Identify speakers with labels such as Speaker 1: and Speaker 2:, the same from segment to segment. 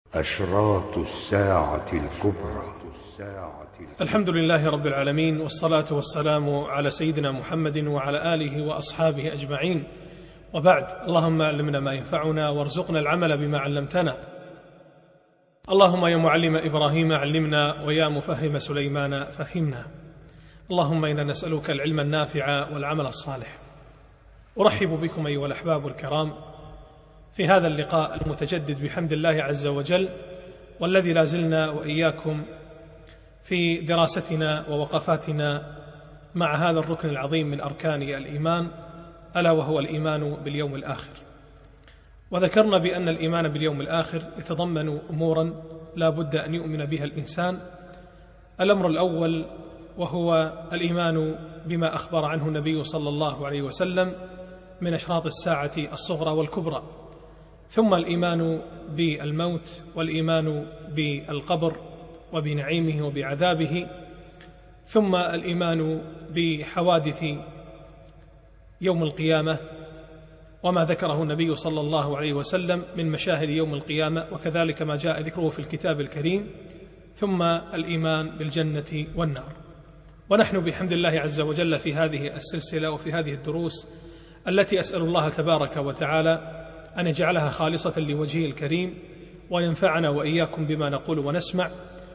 Speaker 1: أشراط الساعة الكبرى.
Speaker 2: الحمد لله رب العالمين، والصلاة والسلام على سيدنا محمد وعلى آله وأصحابه أجمعين، وبعد. اللهم علمنا ما ينفعنا وارزقنا العمل بما علمتنا. اللهم يا معلم إبراهيم علمنا، ويا مفهم سليمان فهمنا. اللهم إنا نسألك العلم النافع والعمل الصالح. أرحب بكم أيها الأحباب الكرام في هذا اللقاء المتجدد بحمد الله عز وجل، والذي لا زلنا وإياكم في دراستنا ووقفاتنا مع هذا الركن العظيم من أركان الإيمان، ألا وهو الإيمان باليوم الآخر. وذكرنا بأن الإيمان باليوم الآخر يتضمن أمورا لا بد أن يؤمن بها الإنسان. الأمر الأول وهو الإيمان بما أخبر عنه النبي صلى الله عليه وسلم من أشراط الساعة الصغرى والكبرى، ثم الإيمان بالموت، والإيمان بالقبر وبنعيمه وبعذابه، ثم الإيمان بحوادث يوم القيامة وما ذكره النبي صلى الله عليه وسلم من مشاهد يوم القيامة، وكذلك ما جاء ذكره في الكتاب الكريم، ثم الإيمان بالجنة والنار. ونحن بحمد الله عز وجل في هذه السلسلة وفي هذه الدروس التي أسأل الله تبارك وتعالى أن يجعلها خالصة لوجهه الكريم، وينفعنا وإياكم بما نقول ونسمع.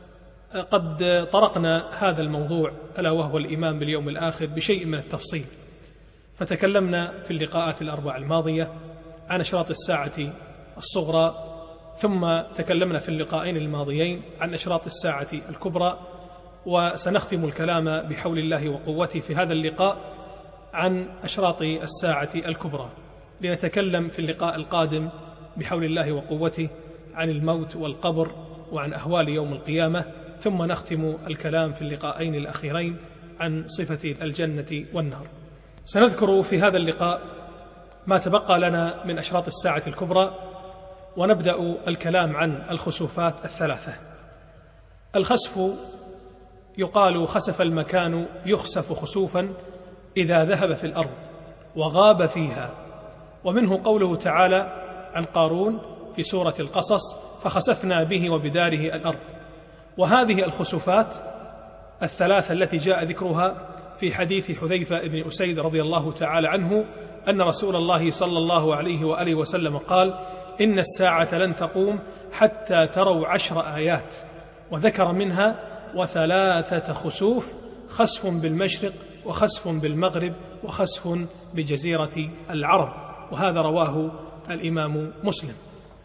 Speaker 2: قد طرقنا هذا الموضوع ألا وهو الإيمان باليوم الآخر بشيء من التفصيل، فتكلمنا في اللقاءات الأربع الماضية عن أشراط الساعة الصغرى، ثم تكلمنا في اللقاءين الماضيين عن أشراط الساعة الكبرى، وسنختم الكلام بحول الله وقوته في هذا اللقاء عن أشراط الساعة الكبرى، لنتكلم في اللقاء القادم بحول الله وقوته عن الموت والقبر وعن أهوال يوم القيامة، ثم نختم الكلام في اللقاءين الأخيرين عن صفة الجنة والنار. سنذكر في هذا اللقاء ما تبقى لنا من أشراط الساعة الكبرى، ونبدأ الكلام عن الخسوفات الثلاثة. الخسف يقال خسف المكان، يخسف خسوفا إذا ذهب في الأرض وغاب فيها، ومنه قوله تعالى عن قارون في سورة القصص: فخسفنا به وبداره الأرض. وهذه الخسوفات الثلاثة التي جاء ذكرها في حديث حذيفة بن أسيد رضي الله تعالى عنه أن رسول الله صلى الله عليه وآله وسلم قال: إن الساعة لن تقوم حتى تروا 10 آيات، وذكر منها: وثلاثة خسوف، خسف بالمشرق، وخسف بالمغرب، وخسف بجزيرة العرب. وهذا رواه الإمام مسلم.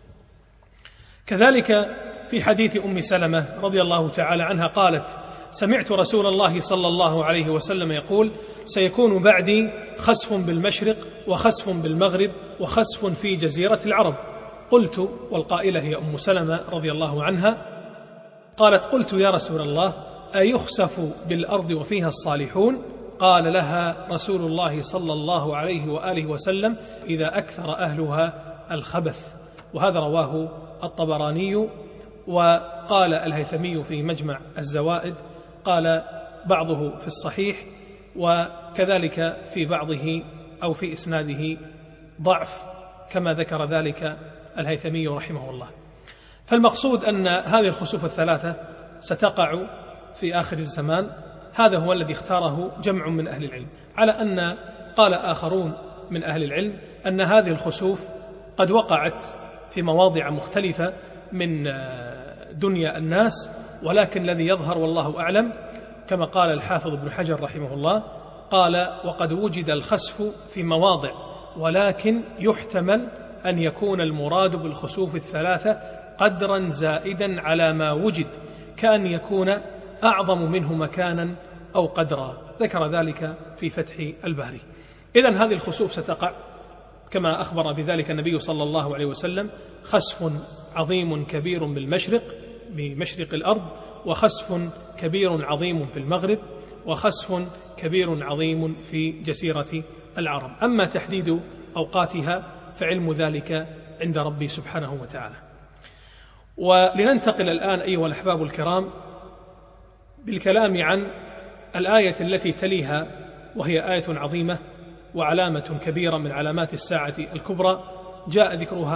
Speaker 2: كذلك في حديث أم سلمة رضي الله تعالى عنها قالت: سمعت رسول الله صلى الله عليه وسلم يقول: سيكون بعدي خسف بالمشرق، وخسف بالمغرب، وخسف في جزيرة العرب. قلت، والقائلة هي أم سلمة رضي الله عنها، قالت: قلت يا رسول الله، أيخسف بالأرض وفيها الصالحون؟ قال لها رسول الله صلى الله عليه وآله وسلم: إذا أكثر أهلها الخبث. وهذا رواه الطبراني، وقال الهيثمي في مجمع الزوائد، قال بعضه في الصحيح، وكذلك في بعضه أو في إسناده ضعف، كما ذكر ذلك الهيثمي رحمه الله. فالمقصود أن هذه الخسوف الثلاثة ستقع في آخر الزمان. هذا هو الذي اختاره جمع من أهل العلم، على أن قال آخرون من أهل العلم أن هذه الخسوف قد وقعت في مواضع مختلفة من دنيا الناس، ولكن الذي يظهر والله أعلم كما قال الحافظ ابن حجر رحمه الله، قال: وقد وجد الخسف في مواضع، ولكن يحتمل أن يكون المراد بالخسوف الثلاثة قدرا زائدا على ما وجد، كأن يكون أعظم منه مكانا أو قدرا. ذكر ذلك في فتح الباري. إذن هذه الخسوف ستقع كما أخبر بذلك النبي صلى الله عليه وسلم: خسف عظيم كبير بالمشرق، بمشرق الأرض، وخسف كبير عظيم في المغرب، وخسف كبير عظيم في جزيرة العرب. أما تحديد أوقاتها فعلم ذلك عند ربي سبحانه وتعالى. ولننتقل الآن أيها الأحباب الكرام بالكلام عن الآية التي تليها، وهي آية عظيمة وعلامة كبيرة من علامات الساعة الكبرى، جاء ذكرها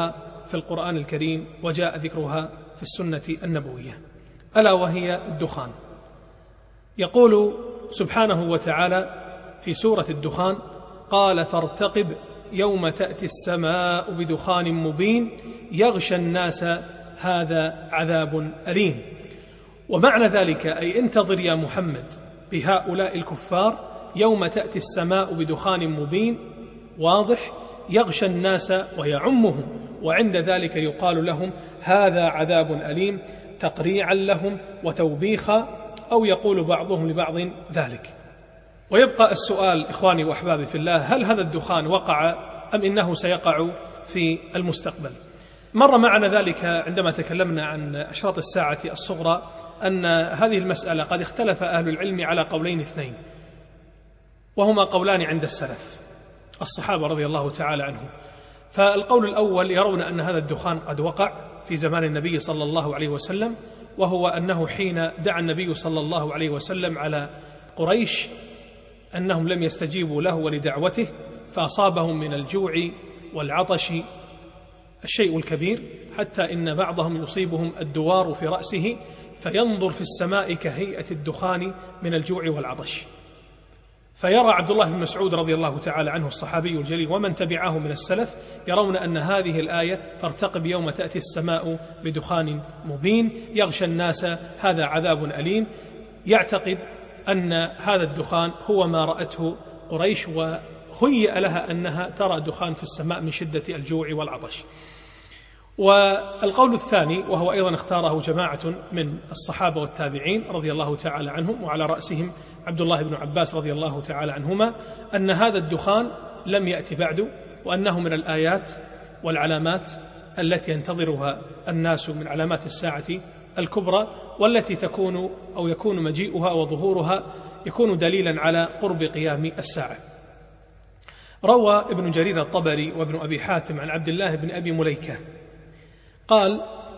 Speaker 2: في القرآن الكريم وجاء ذكرها في السنة النبوية، ألا وهي الدخان. يقول سبحانه وتعالى في سورة الدخان: قال فارتقب يوم تأتي السماء بدخان مبين يغشى الناس هذا عذاب أليم. ومعنى ذلك أي انتظر يا محمد بهؤلاء الكفار يوم تأتي السماء بدخان مبين واضح يغشى الناس ويعمهم، وعند ذلك يقال لهم هذا عذاب أليم تقريعا لهم وتوبيخا، أو يقول بعضهم لبعض ذلك. ويبقى السؤال إخواني وأحبابي في الله: هل هذا الدخان وقع أم إنه سيقع في المستقبل؟ مر معنا ذلك عندما تكلمنا عن أشراط الساعة الصغرى أن هذه المسألة قد اختلف أهل العلم على قولين اثنين، وهما قولان عند السلف الصحابة رضي الله تعالى عنهم. فالقول الأول يرون أن هذا الدخان قد وقع في زمان النبي صلى الله عليه وسلم، وهو أنه حين دعا النبي صلى الله عليه وسلم على قريش أنهم لم يستجيبوا له ولدعوته، فأصابهم من الجوع والعطش الشيء الكبير، حتى إن بعضهم يصيبهم الدوار في رأسه فينظر في السماء كهيئة الدخان من الجوع والعطش. فيرى عبد الله بن مسعود رضي الله تعالى عنه الصحابي الجليل ومن تبعه من السلف يرون أن هذه الآية فارتقب يوم تأتي السماء بدخان مبين يغشى الناس هذا عذاب أليم، يعتقد أن هذا الدخان هو ما رأته قريش وهيئ لها أنها ترى دخان في السماء من شدة الجوع والعطش. والقول الثاني وهو أيضا اختاره جماعة من الصحابة والتابعين رضي الله تعالى عنهم وعلى رأسهم عبد الله بن عباس رضي الله تعالى عنهما، أن هذا الدخان لم يأتي بعد، وأنه من الآيات والعلامات التي ينتظرها الناس من علامات الساعة الكبرى، والتي تكون أو يكون مجيئها وظهورها يكون دليلا على قرب قيام الساعة. روى ابن جرير الطبري وابن أبي حاتم عن عبد الله بن أبي مليكة قال: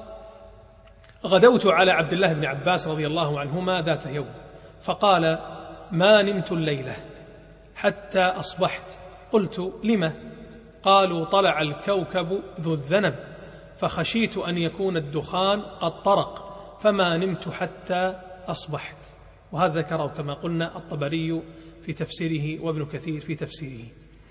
Speaker 2: غدوت على عبد الله بن عباس رضي الله عنهما ذات يوم فقال: ما نمت الليلة حتى أصبحت. قلت: لم؟ قالوا: طلع الكوكب ذو الذنب فخشيت أن يكون الدخان قد طرق فما نمت حتى أصبحت. وهذا ذكره كما قلنا الطبري في تفسيره وابن كثير في تفسيره.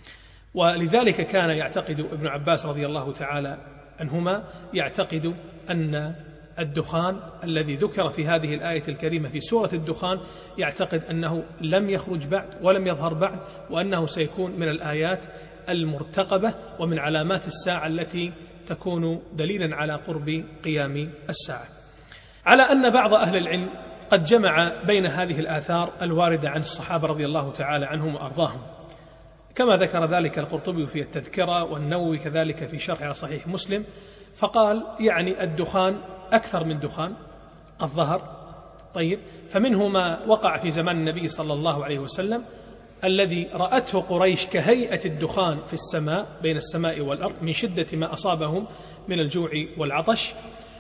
Speaker 2: ولذلك كان يعتقد ابن عباس رضي الله تعالى عنهما يعتقد أن الدخان الذي ذكر في هذه الآية الكريمة في سورة الدخان يعتقد أنه لم يخرج بعد ولم يظهر بعد، وأنه سيكون من الآيات المرتقبة ومن علامات الساعة التي تكون دليلا على قرب قيام الساعة. على أن بعض أهل العلم قد جمع بين هذه الآثار الواردة عن الصحابة رضي الله تعالى عنهم وأرضاهم، كما ذكر ذلك القرطبي في التذكرة والنووي كذلك في شرح على صحيح مسلم، فقال يعني الدخان أكثر من دخان قد ظهر. طيب، فمنه ما وقع في زمان النبي صلى الله عليه وسلم الذي رأته قريش كهيئة الدخان في السماء بين السماء والأرض من شدة ما أصابهم من الجوع والعطش،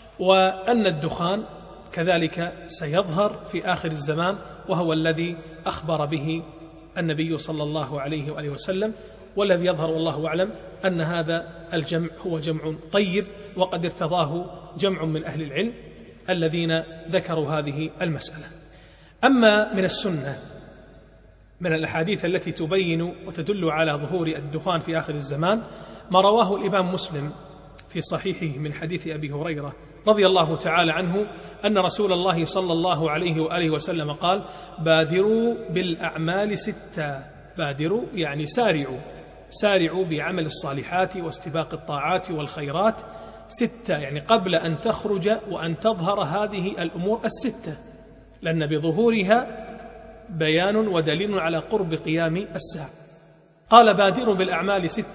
Speaker 2: وأن الدخان كذلك سيظهر في آخر الزمان وهو الذي أخبر به النبي صلى الله عليه وآله وسلم. والذي يظهر والله أعلم أن هذا الجمع هو جمع طيب، وقد ارتضاه جمع من أهل العلم الذين ذكروا هذه المسألة. أما من السنة من الأحاديث التي تبين وتدل على ظهور الدخان في آخر الزمان ما رواه الإمام مسلم في صحيحه من حديث أبي هريرة رضي الله تعالى عنه أن رسول الله صلى الله عليه وآله وسلم قال: بادروا بالأعمال 6. بادروا يعني سارعوا بعمل الصالحات واستباق الطاعات والخيرات 6، يعني قبل أن تخرج وأن تظهر هذه الأمور 6، لأن بظهورها بيان ودليل على قرب قيام الساعة. قال: بادروا بالأعمال 6: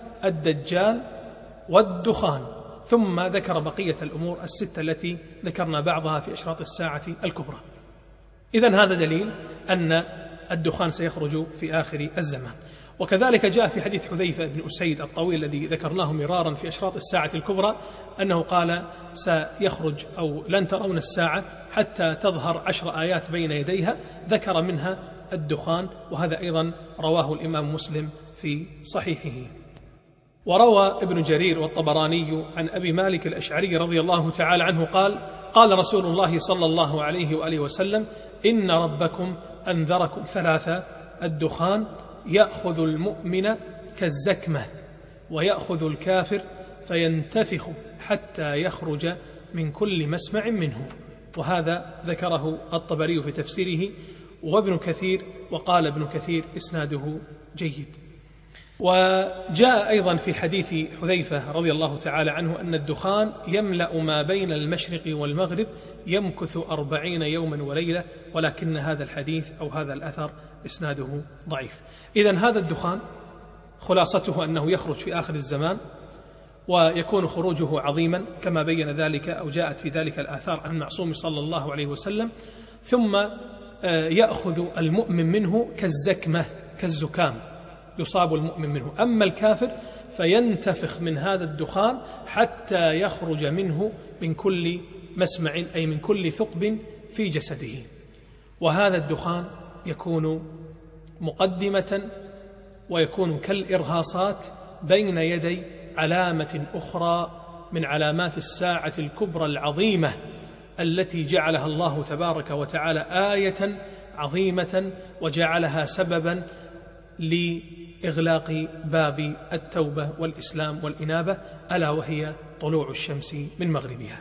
Speaker 2: الدجال والدخان، ثم ذكر بقية الأمور 6 التي ذكرنا بعضها في أشراط الساعة الكبرى. إذن هذا دليل أن الدخان سيخرج في آخر الزمان. وكذلك جاء في حديث حذيفة بن أسيد الطويل الذي ذكرناه مرارا في أشراط الساعة الكبرى أنه قال: سيخرج أو لن ترون الساعة حتى تظهر 10 آيات بين يديها، ذكر منها الدخان، وهذا أيضا رواه الإمام مسلم في صحيحه. وروى ابن جرير والطبراني عن أبي مالك الأشعري رضي الله تعالى عنه قال: قال رسول الله صلى الله عليه وآله وسلم: إن ربكم أنذركم ثلاثة: الدخان يأخذ المؤمن كالزكمة، ويأخذ الكافر فينتفخ حتى يخرج من كل مسمع منه. وهذا ذكره الطبري في تفسيره وابن كثير، وقال ابن كثير إسناده جيد. وجاء أيضا في حديث حذيفة رضي الله تعالى عنه أن الدخان يملأ ما بين المشرق والمغرب يمكث 40 يوما وليلة، ولكن هذا الحديث أو هذا الأثر إسناده ضعيف. إذن هذا الدخان خلاصته أنه يخرج في آخر الزمان، ويكون خروجه عظيما كما بين ذلك أو جاءت في ذلك الآثار عن المعصوم صلى الله عليه وسلم، ثم يأخذ المؤمن منه كالزكمة، كالزكام يصاب المؤمن منه. أما الكافر فينتفخ من هذا الدخان حتى يخرج منه من كل مسمع، أي من كل ثقب في جسده. وهذا الدخان يكون مقدمة ويكون كالإرهاصات بين يدي علامة أخرى من علامات الساعة الكبرى العظيمة التي جعلها الله تبارك وتعالى آية عظيمة، وجعلها سببا لإغلاق باب التوبة والإسلام والإنابة، ألا وهي طلوع الشمس من مغربها.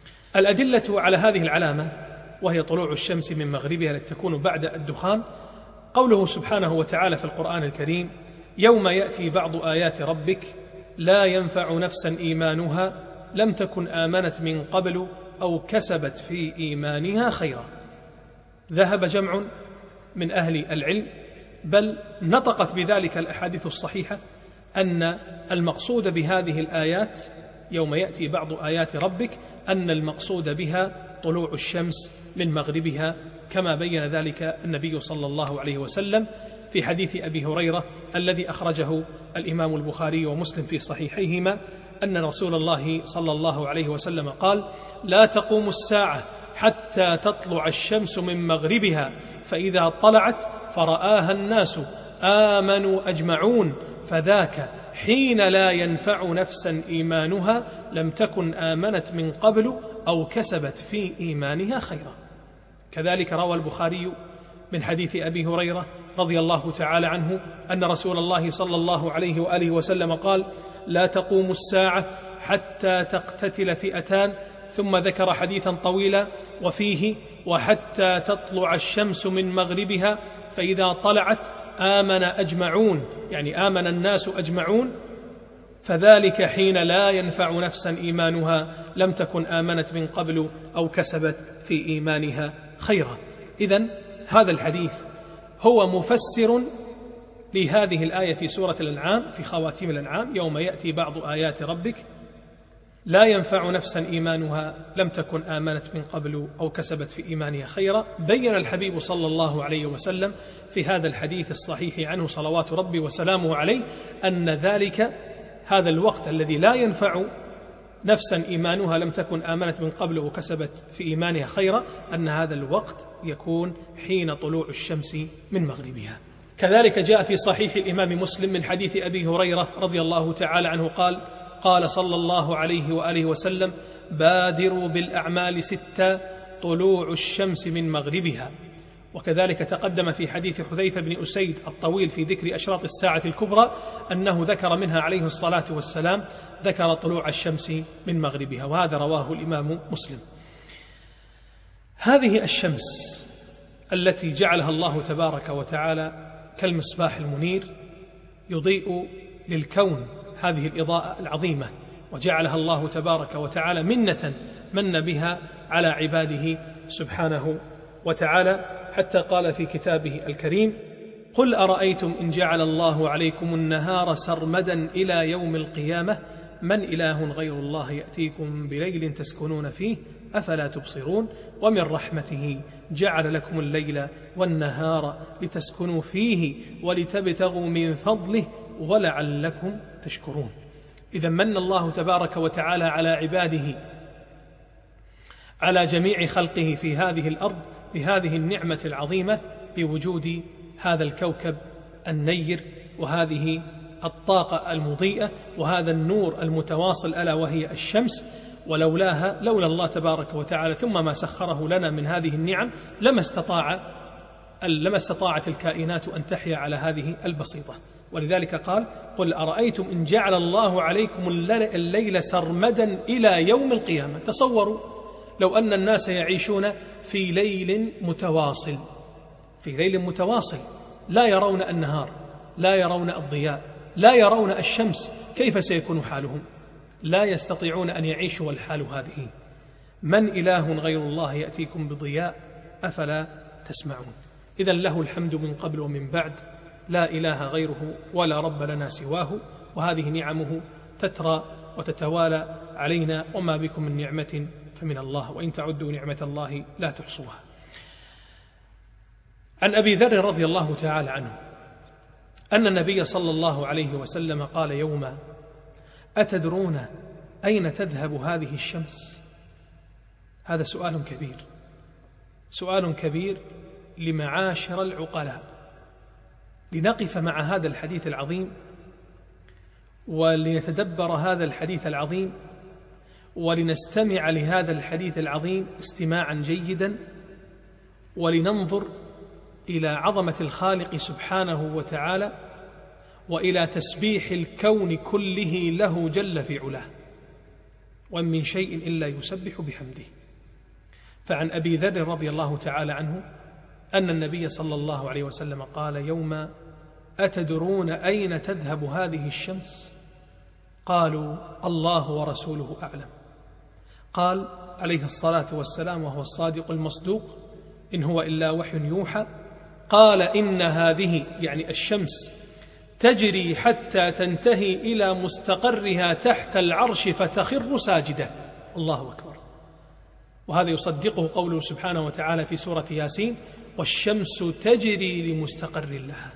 Speaker 2: الأدلة على هذه العلامة وهي طلوع الشمس من مغربها التي تكون بعد الدخان قوله سبحانه وتعالى في القرآن الكريم: يوم يأتي بعض آيات ربك لا ينفع نفسا إيمانها لم تكن آمنت من قبل أو كسبت في إيمانها خيرا. ذهب جمع من أهل العلم، بل نطقت بذلك الأحاديث الصحيحة، أن المقصود بهذه الآيات يوم يأتي بعض آيات ربك أن المقصود بها طلوع الشمس من مغربها، كما بين ذلك النبي صلى الله عليه وسلم في حديث أبي هريرة الذي أخرجه الإمام البخاري ومسلم في صحيحيهما أن رسول الله صلى الله عليه وسلم قال: لا تقوم الساعة حتى تطلع الشمس من مغربها، فإذا طلعت فرآها الناس آمنوا أجمعون، فذاك حين لا ينفع نفسا إيمانها لم تكن آمنت من قبل أو كسبت في إيمانها خيرا. كذلك روى البخاري من حديث أبي هريرة رضي الله تعالى عنه أن رسول الله صلى الله عليه وآله وسلم قال: لا تقوم الساعة حتى تقتتل فئتان، ثم ذكر حديثا طويلا وفيه: وحتى تطلع الشمس من مغربها، فإذا طلعت آمن أجمعون، يعني آمن الناس أجمعون، فذلك حين لا ينفع نفسا إيمانها لم تكن آمنت من قبل أو كسبت في إيمانها خيرا. إذن هذا الحديث هو مفسر لهذه الآية في سورة الأنعام في خواتيم الأنعام: يوم يأتي بعض آيات ربك لا ينفع نفسا إيمانها لم تكن آمنت من قبل أو كسبت في إيمانها خيرا. بين الحبيب صلى الله عليه وسلم في هذا الحديث الصحيح عنه صلوات ربي وسلامه عليه أن ذلك هذا الوقت الذي لا ينفع نفسا إيمانها لم تكن آمنت من قبل وكسبت في إيمانها خيرا، أن هذا الوقت يكون حين طلوع الشمس من مغربها. كذلك جاء في صحيح الإمام مسلم من حديث أبي هريرة رضي الله تعالى عنه قال: قال صلى الله عليه وآله وسلم: بادروا بالأعمال 6 طلوع الشمس من مغربها. وكذلك تقدم في حديث حذيفة بن أسيد الطويل في ذكر أشراط الساعة الكبرى أنه ذكر منها عليه الصلاة والسلام ذكر طلوع الشمس من مغربها، وهذا رواه الإمام مسلم. هذه الشمس التي جعلها الله تبارك وتعالى كالمصباح المنير يضيء للكون هذه الإضاءة العظيمة، وجعلها الله تبارك وتعالى منة من بها على عباده سبحانه وتعالى، حتى قال في كتابه الكريم: قل أرأيتم إن جعل الله عليكم النهار سرمدا إلى يوم القيامة من إله غير الله يأتيكم بليل تسكنون فيه أفلا تبصرون ومن رحمته جعل لكم الليل والنهار لتسكنوا فيه ولتبتغوا من فضله ولعلكم تشكرون. إذا من الله تبارك وتعالى على عباده على جميع خلقه في هذه الأرض بهذه النعمة العظيمة بوجود هذا الكوكب النير وهذه الطاقة المضيئة وهذا النور المتواصل ألا وهي الشمس، ولولا الله تبارك وتعالى ثم ما سخره لنا من هذه النعم لما استطاعت الكائنات أن تحيا على هذه البسيطة. ولذلك قال: قل أرأيتم إن جعل الله عليكم الليل سرمدا إلى يوم القيامة. تصوروا لو أن الناس يعيشون في ليل متواصل لا يرون النهار، لا يرون الضياء، لا يرون الشمس، كيف سيكون حالهم؟ لا يستطيعون أن يعيشوا والحال هذه. من إله غير الله يأتيكم بضياء أفلا تسمعون؟ إذن له الحمد من قبل ومن بعد، لا إله غيره ولا رب لنا سواه، وهذه نعمه تترى وتتوالى علينا، وما بكم من نعمة فمن الله، وإن تعدوا نعمة الله لا تحصوها. عن أبي ذر رضي الله تعالى عنه أن النبي صلى الله عليه وسلم قال يوما: أتدرون أين تذهب هذه الشمس؟ هذا سؤال كبير لمعاشر العقلاء. لنقف مع هذا الحديث العظيم ولنتدبر هذا الحديث العظيم ولنستمع لهذا الحديث العظيم استماعا جيدا، ولننظر إلى عظمة الخالق سبحانه وتعالى وإلى تسبيح الكون كله له جل في علاه، وإن من شيء إلا يسبح بحمده. فعن أبي ذر رضي الله تعالى عنه أن النبي صلى الله عليه وسلم قال يوما: أتدرون أين تذهب هذه الشمس؟ قالوا: الله ورسوله أعلم. قال عليه الصلاة والسلام وهو الصادق المصدوق: إن هو إلا وحي يوحى. قال: إن هذه يعني الشمس تجري حتى تنتهي إلى مستقرها تحت العرش فتخر ساجدة. الله أكبر. وهذا يصدقه قوله سبحانه وتعالى في سورة ياسين: والشمس تجري لمستقر لها.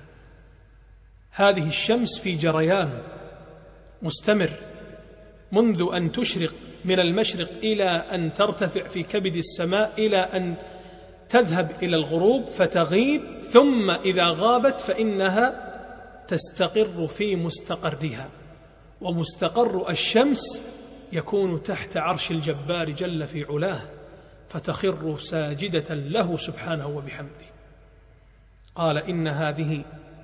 Speaker 2: هذه الشمس في جريان مستمر منذ أن تشرق من المشرق إلى أن ترتفع في كبد السماء إلى أن تذهب إلى الغروب فتغيب، ثم إذا غابت فإنها تستقر في مستقرها. ومستقر الشمس يكون تحت عرش الجبار جل في علاه، فتخر ساجدة له سبحانه وبحمده. قال: إن هذه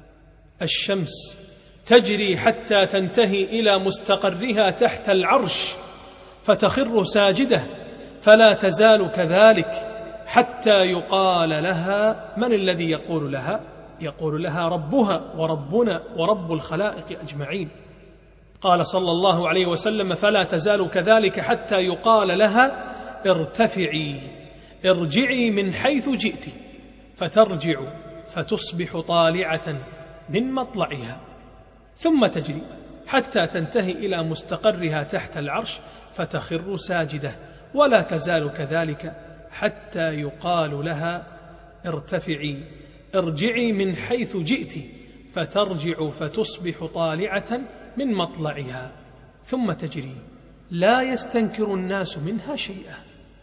Speaker 2: الشمس تجري حتى تنتهي إلى مستقرها تحت العرش فتخر ساجدة، فلا تزال كذلك حتى يقال لها. من الذي يقول لها؟ يقول لها ربها وربنا ورب الخلائق أجمعين. قال صلى الله عليه وسلم: فلا تزال كذلك حتى يقال لها ارتفعي ارجعي من حيث جئت، فترجع فتصبح طالعة من مطلعها، ثم تجري حتى تنتهي إلى مستقرها تحت العرش فتخر ساجدة، ولا تزال كذلك حتى يقال لها ارتفعي ارجعي من حيث جئت، فترجع فتصبح طالعة من مطلعها، ثم تجري لا يستنكر الناس منها شيئا.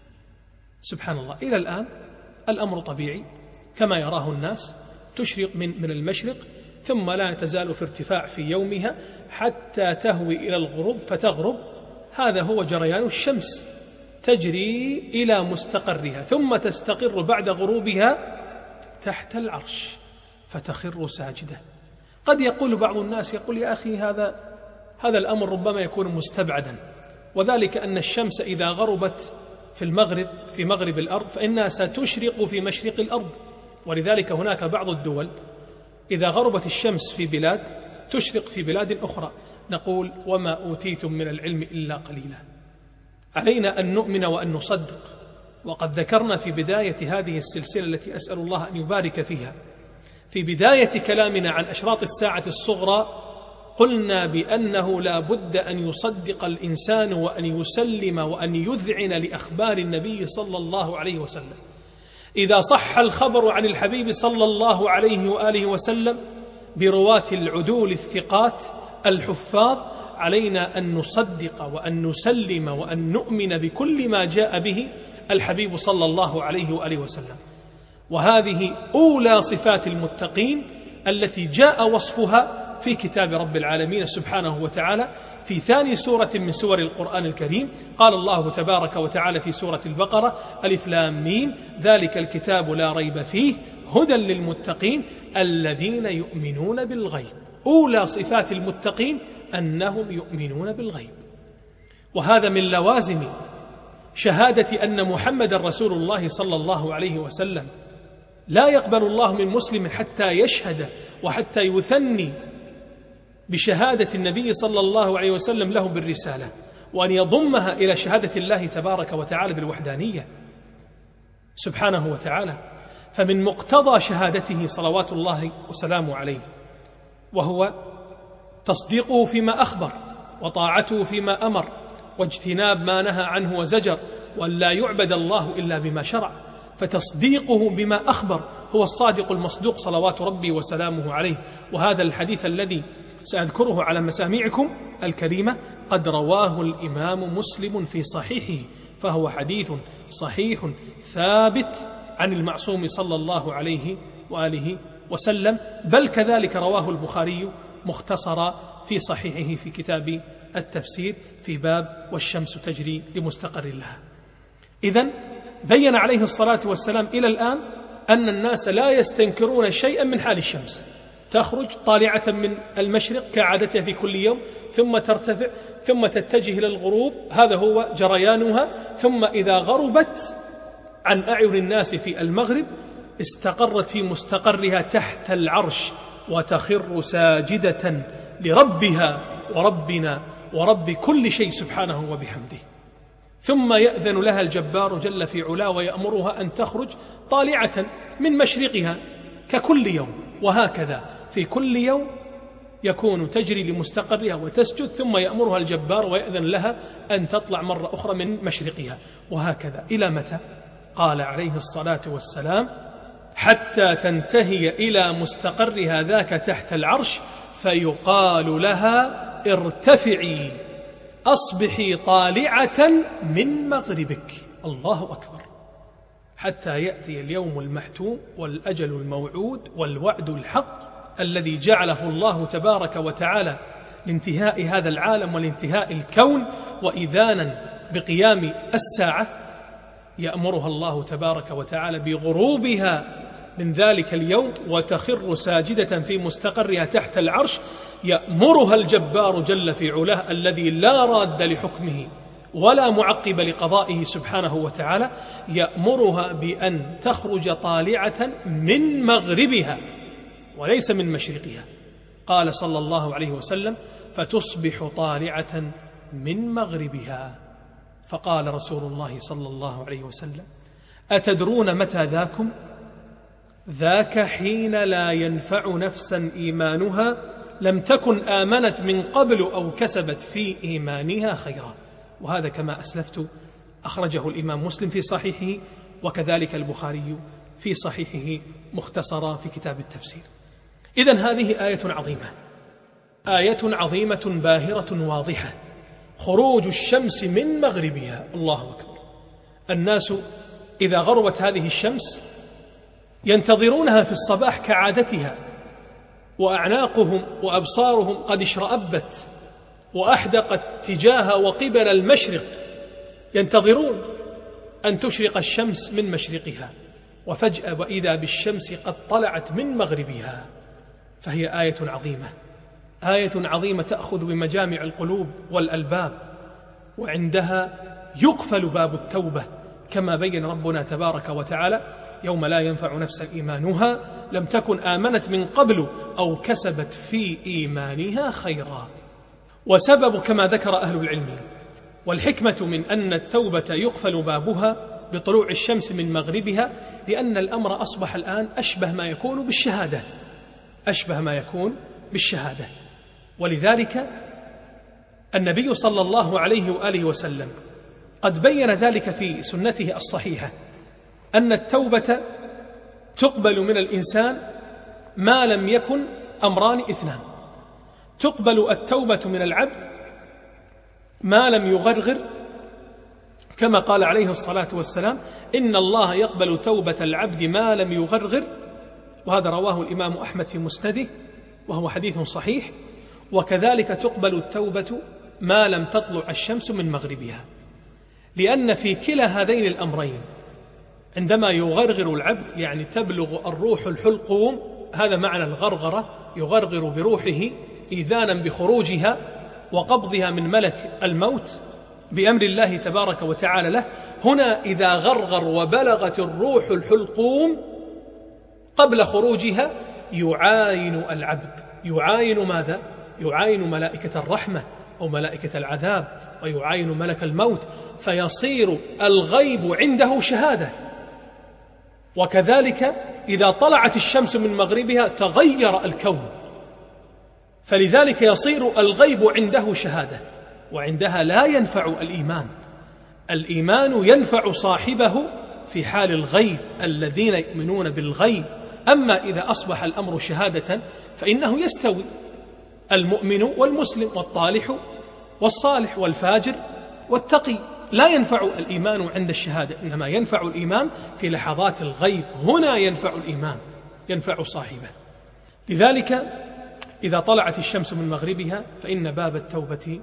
Speaker 2: سبحان الله. إلى الآن الأمر طبيعي كما يراه الناس، تشرق من المشرق ثم لا تزال في ارتفاع في يومها حتى تهوي إلى الغروب فتغرب. هذا هو جريان الشمس، تجري إلى مستقرها ثم تستقر بعد غروبها تحت العرش فتخر ساجدة. قد يقول بعض الناس، يقول: يا أخي هذا الأمر ربما يكون مستبعدا، وذلك أن الشمس إذا غربت في مغرب الأرض فإنها ستشرق في مشرق الأرض، ولذلك هناك بعض الدول إذا غربت الشمس في بلاد تشرق في بلاد أخرى. نقول: وما أوتيتم من العلم إلا قليلا. علينا أن نؤمن وأن نصدق. وقد ذكرنا في بداية هذه السلسلة التي أسأل الله أن يبارك فيها، في بداية كلامنا عن أشراط الساعة الصغرى، قلنا بأنه لا بد أن يصدق الإنسان وأن يسلم وأن يذعن لأخبار النبي صلى الله عليه وسلم. إذا صح الخبر عن الحبيب صلى الله عليه وآله وسلم برواة العدول الثقات الحفاظ، علينا أن نصدق وأن نسلم وأن نؤمن بكل ما جاء به الحبيب صلى الله عليه وآله وسلم. وهذه أولى صفات المتقين التي جاء وصفها في كتاب رب العالمين سبحانه وتعالى في ثاني سورة من سور القرآن الكريم. قال الله تبارك وتعالى في سورة البقرة: ألف لام ميم ذلك الكتاب لا ريب فيه هدى للمتقين الذين يؤمنون بالغيب. أولى صفات المتقين أنهم يؤمنون بالغيب، وهذا من لوازم شهادة أن محمد رسول الله صلى الله عليه وسلم. لا يقبل الله من مسلم حتى يشهد وحتى يثني بشهادة النبي صلى الله عليه وسلم له بالرسالة، وأن يضمها إلى شهادة الله تبارك وتعالى بالوحدانية سبحانه وتعالى. فمن مقتضى شهادته صلوات الله وسلامه عليه وهو تصديقه فيما أخبر، وطاعته فيما أمر، واجتناب ما نهى عنه وزجر، وأن لا يعبد الله إلا بما شرع. فتصديقه بما أخبر هو الصادق المصدوق صلوات ربي وسلامه عليه. وهذا الحديث الذي سأذكره على مسامعكم الكريمة قد رواه الإمام مسلم في صحيحه، فهو حديث صحيح ثابت عن المعصوم صلى الله عليه وآله وسلم، بل كذلك رواه البخاري مختصرا في صحيحه في كتاب التفسير في باب والشمس تجري لمستقر لها. إذن بين عليه الصلاة والسلام إلى الآن أن الناس لا يستنكرون شيئا من حال الشمس، تخرج طالعة من المشرق كعادتها في كل يوم، ثم ترتفع، ثم تتجه إلى الغروب، هذا هو جريانها، ثم إذا غربت عن أعين الناس في المغرب استقرت في مستقرها تحت العرش وتخر ساجدة لربها وربنا ورب كل شيء سبحانه وبحمده. ثم يأذن لها الجبار جل في علاه ويأمرها أن تخرج طالعة من مشرقها ككل يوم، وهكذا في كل يوم يكون تجري لمستقرها وتسجد، ثم يأمرها الجبار ويأذن لها أن تطلع مرة أخرى من مشرقها، وهكذا إلى متى؟ قال عليه الصلاة والسلام: حتى تنتهي إلى مستقرها ذاك تحت العرش، فيقال لها: ارتفعي أصبحي طالعة من مغربك. الله أكبر. حتى يأتي اليوم المحتوم والأجل الموعود والوعد الحق الذي جعله الله تبارك وتعالى لانتهاء هذا العالم ولانتهاء الكون وإذانا بقيام الساعة، يأمرها الله تبارك وتعالى بغروبها من ذلك اليوم وتخر ساجدة في مستقرها تحت العرش. يأمرها الجبار جل في علاه الذي لا راد لحكمه ولا معقب لقضائه سبحانه وتعالى، يأمرها بأن تخرج طالعة من مغربها وليس من مشرقها. قال صلى الله عليه وسلم: فتصبح طالعة من مغربها. فقال رسول الله صلى الله عليه وسلم: أتدرون متى ذاكم؟ ذاك حين لا ينفع نفسا إيمانها لم تكن آمنت من قبل أو كسبت في إيمانها خيرا. وهذا كما أسلفت أخرجه الإمام مسلم في صحيحه، وكذلك البخاري في صحيحه مختصرا في كتاب التفسير. إذن هذه آية عظيمة، آية عظيمة باهرة واضحة، خروج الشمس من مغربها. الله أكبر. الناس إذا غربت هذه الشمس ينتظرونها في الصباح كعادتها، وأعناقهم وأبصارهم قد اشرأبت وأحدقت تجاه وقبل المشرق، ينتظرون أن تشرق الشمس من مشرقها، وفجأة وإذا بالشمس قد طلعت من مغربها. فهي آية عظيمة، آية عظيمة تأخذ بمجامع القلوب والألباب، وعندها يقفل باب التوبة كما بين ربنا تبارك وتعالى: يوم لا ينفع نفسا إيمانها لم تكن آمنت من قبل أو كسبت في إيمانها خيرا. وسبب كما ذكر أهل العلم والحكمة من أن التوبة يقفل بابها بطلوع الشمس من مغربها، لأن الأمر أصبح الآن أشبه ما يكون بالشهادة، أشبه ما يكون بالشهادة. ولذلك النبي صلى الله عليه وآله وسلم قد بين ذلك في سنته الصحيحة، أن التوبة تقبل من الإنسان ما لم يكن أمران اثنان: تقبل التوبة من العبد ما لم يغرغر، كما قال عليه الصلاة والسلام: إن الله يقبل توبة العبد ما لم يغرغر، وهذا رواه الإمام أحمد في مسنده وهو حديث صحيح. وكذلك تقبل التوبة ما لم تطلع الشمس من مغربها، لأن في كلا هذين الأمرين عندما يغرغر العبد يعني تبلغ الروح الحلقوم، هذا معنى الغرغرة، يغرغر بروحه إذانا بخروجها وقبضها من ملك الموت بأمر الله تبارك وتعالى له. هنا إذا غرغر وبلغت الروح الحلقوم قبل خروجها يعاين العبد، يعاين ماذا؟ يعاين ملائكة الرحمة أو ملائكة العذاب، ويعاين ملك الموت، فيصير الغيب عنده شهادة. وكذلك إذا طلعت الشمس من مغربها تغير الكون، فلذلك يصير الغيب عنده شهادة، وعندها لا ينفع الإيمان. الإيمان ينفع صاحبه في حال الغيب، الذين يؤمنون بالغيب. أما إذا أصبح الأمر شهادة فإنه يستوي المؤمن والمسلم والطالح والصالح والفاجر والتقي. لا ينفع الإيمان عند الشهادة، إنما ينفع الإيمان في لحظات الغيب، هنا ينفع الإيمان، ينفع صاحبه. لذلك إذا طلعت الشمس من مغربها فإن باب التوبة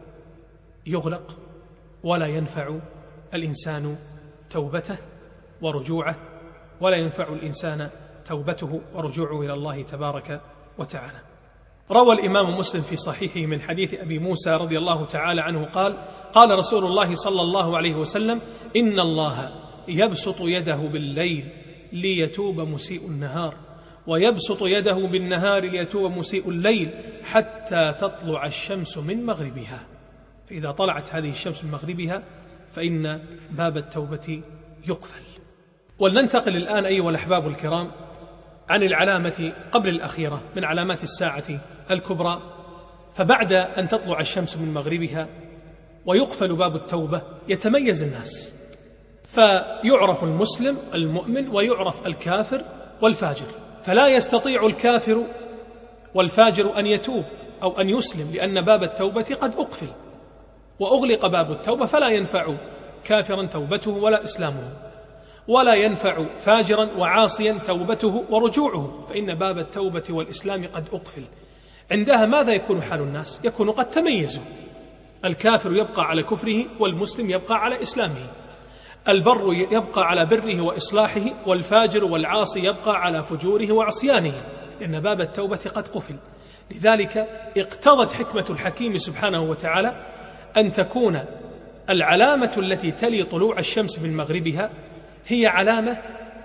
Speaker 2: يغلق، ولا ينفع الإنسان توبته ورجوعه، ولا ينفع الإنسان توبته ورجوعه إلى الله تبارك وتعالى. روى الإمام مسلم في صحيحه من حديث أبي موسى رضي الله تعالى عنه قال: قال رسول الله صلى الله عليه وسلم: إن الله يبسط يده بالليل ليتوب مسيء النهار، ويبسط يده بالنهار ليتوب مسيء الليل، حتى تطلع الشمس من مغربها. فإذا طلعت هذه الشمس من مغربها فإن باب التوبة يقفل. ولننتقل الآن أيها الأحباب الكرام عن العلامة قبل الأخيرة من علامات الساعة الكبرى. فبعد أن تطلع الشمس من مغربها ويقفل باب التوبة يتميز الناس، فيعرف المسلم المؤمن ويعرف الكافر والفاجر، فلا يستطيع الكافر والفاجر أن يتوب أو أن يسلم، لأن باب التوبة قد أقفل وأغلق باب التوبة، فلا ينفع كافرا توبته ولا إسلامه، ولا ينفع فاجرا وعاصيا توبته ورجوعه، فإن باب التوبة والإسلام قد أقفل. عندها ماذا يكون حال الناس؟ يكون قد تميزوا، الكافر يبقى على كفره والمسلم يبقى على إسلامه، البر يبقى على بره وإصلاحه، والفاجر والعاصي يبقى على فجوره وعصيانه، لأن باب التوبة قد قفل. لذلك اقتضت حكمة الحكيم سبحانه وتعالى أن تكون العلامة التي تلي طلوع الشمس من مغربها هي علامة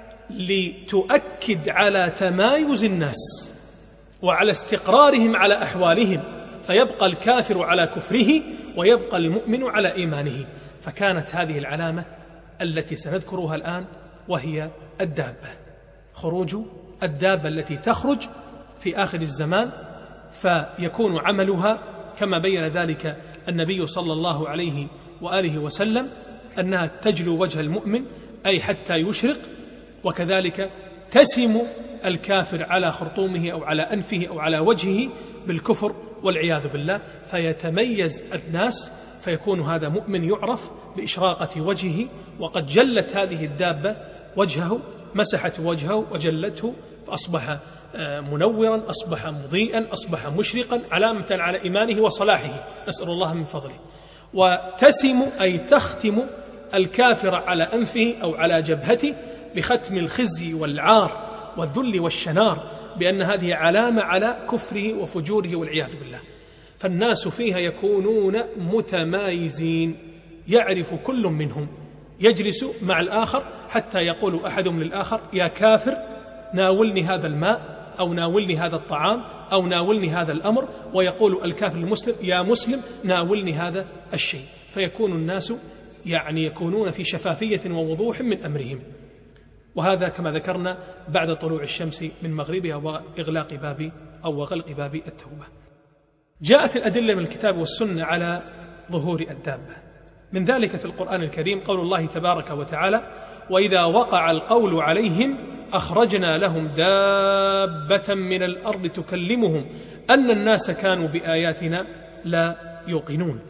Speaker 2: لتؤكد على تمايز الناس وعلى استقرارهم على أحوالهم، فيبقى الكافر على كفره ويبقى المؤمن على إيمانه. فكانت هذه العلامة التي سنذكرها الآن، وهي الدابة، خروج الدابة التي تخرج في آخر الزمان، فيكون عملها كما بين ذلك النبي صلى الله عليه وآله وسلم أنها تجلو وجه المؤمن أي حتى يشرق، وكذلك تسم الكافر على خرطومه أو على أنفه أو على وجهه بالكفر والعياذ بالله، فيتميز الناس، فيكون هذا مؤمن يعرف بإشراقة وجهه، وقد جلت هذه الدابة وجهه، مسحت وجهه وجلته، فأصبح منورا، أصبح مضيئا، أصبح مشرقا، علامة على إيمانه وصلاحه، نسأل الله من فضله. وتسم أي تختم الكافر على أنفه أو على جبهته بختم الخزي والعار والذل والشنار، بأن هذه علامة على كفره وفجوره والعياذ بالله. فالناس فيها يكونون متمايزين، يعرف كل منهم، يجلس مع الآخر حتى يقول أحدهم للآخر: يا كافر ناولني هذا الماء، أو ناولني هذا الطعام، أو ناولني هذا الأمر، ويقول الكافر المسلم: يا مسلم ناولني هذا الشيء. فيكون الناس يكونون في شفافية ووضوح من أمرهم. وهذا كما ذكرنا بعد طلوع الشمس من مغربها وإغلاق باب أو وغلق باب التوبة. جاءت الأدلة من الكتاب والسنة على ظهور الدابة، من ذلك في القرآن الكريم قول الله تبارك وتعالى: وإذا وقع القول عليهم أخرجنا لهم دابة من الأرض تكلمهم أن الناس كانوا بآياتنا لا يوقنون.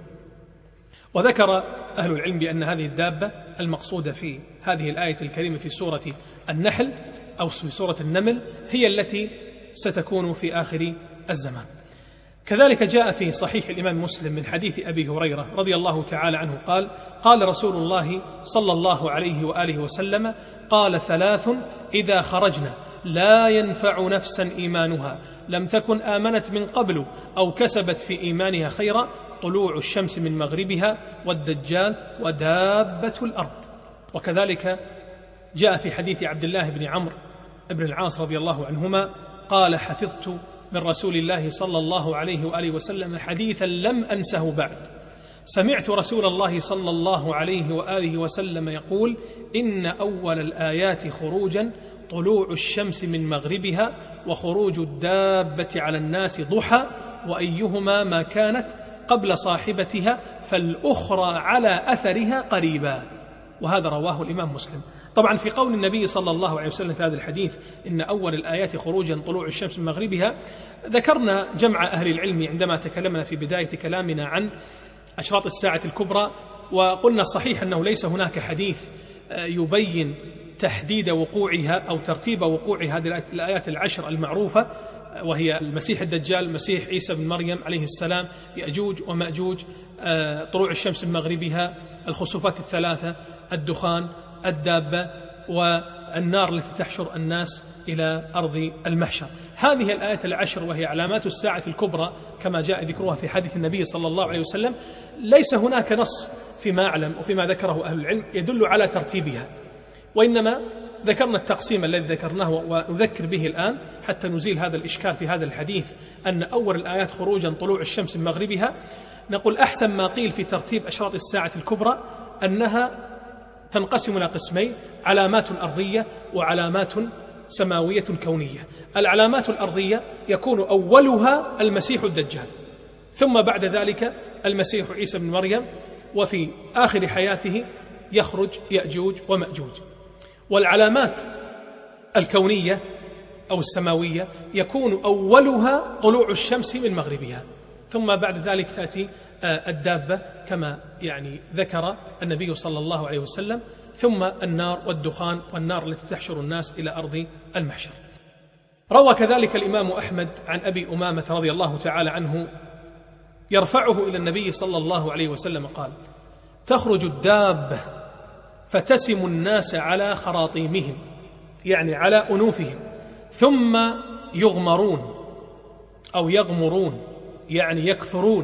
Speaker 2: وذكر أهل العلم بأن هذه الدابة المقصودة في هذه الآية الكريمة في سورة النحل أو في سورة النمل هي التي ستكون في آخر الزمان. كذلك جاء في صحيح الإمام مسلم من حديث أبي هريرة رضي الله تعالى عنه قال: قال رسول الله صلى الله عليه وآله وسلم: قال 3 إذا خرجنا لا ينفع نفسا إيمانها لم تكن آمنت من قبل أو كسبت في إيمانها خيرا: طلوع الشمس من مغربها، والدجال، ودابة الأرض. وكذلك جاء في حديث عبد الله بن عمرو بن العاص رضي الله عنهما قال: حفظت من رسول الله صلى الله عليه وآله وسلم حديثا لم أنسه بعد، سمعت رسول الله صلى الله عليه وآله وسلم يقول: إن أول الآيات خروجا طلوع الشمس من مغربها، وخروج الدابة على الناس ضحى، وأيهما ما كانت قبل صاحبتها فالأخرى على أثرها قريبا. وهذا رواه الإمام مسلم. طبعا في قول النبي صلى الله عليه وسلم في هذا الحديث إن أول الآيات خروجا طلوع الشمس من مغربها، ذكرنا جمع أهل العلم عندما تكلمنا في بداية كلامنا عن أشراط الساعة الكبرى، وقلنا صحيح أنه ليس هناك حديث يبين تحديد وقوعها أو ترتيب وقوع هذه الآيات العشر المعروفة، وهي المسيح الدجال، المسيح عيسى بن مريم عليه السلام، يأجوج ومأجوج، طلوع الشمس من مغربها، الخسوفات الثلاثة، الدخان، الدابة، والنار التي تحشر الناس إلى أرض المحشر. هذه الآيات العشر وهي علامات الساعة الكبرى كما جاء ذكرها في حديث النبي صلى الله عليه وسلم، ليس هناك نص فيما أعلم وفيما ذكره أهل العلم يدل على ترتيبها، وإنما ذكرنا التقسيم الذي ذكرناه ونذكر به الآن حتى نزيل هذا الإشكال في هذا الحديث أن أول الآيات خروجا طلوع الشمس من مغربها. نقول أحسن ما قيل في ترتيب أشراط الساعة الكبرى أنها تنقسم إلى قسمين: علامات أرضية وعلامات سماوية كونية. العلامات الأرضية يكون أولها المسيح الدجال، ثم بعد ذلك المسيح عيسى بن مريم، وفي آخر حياته يخرج يأجوج ومأجوج. والعلامات الكونية أو السماوية يكون أولها طلوع الشمس من مغربها، ثم بعد ذلك تأتي الدابة كما ذكر النبي صلى الله عليه وسلم، ثم النار والدخان، والنار التي تحشر الناس إلى أرض المحشر. روى كذلك الإمام أحمد عن أبي أمامة رضي الله تعالى عنه يرفعه إلى النبي صلى الله عليه وسلم قال: تخرج الدابة فتسم الناس على خراطيمهم، يعني على أنوفهم، ثم يغمرون أو يغمرون، يعني يكثرون،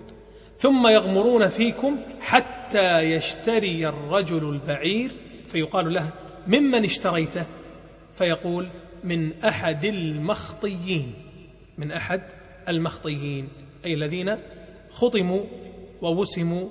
Speaker 2: ثم يغمرون فيكم حتى يشتري الرجل البعير فيقال له: ممن اشتريته؟ فيقول: من أحد المخطيين، من أحد المخطيين، أي الذين خطموا ووسموا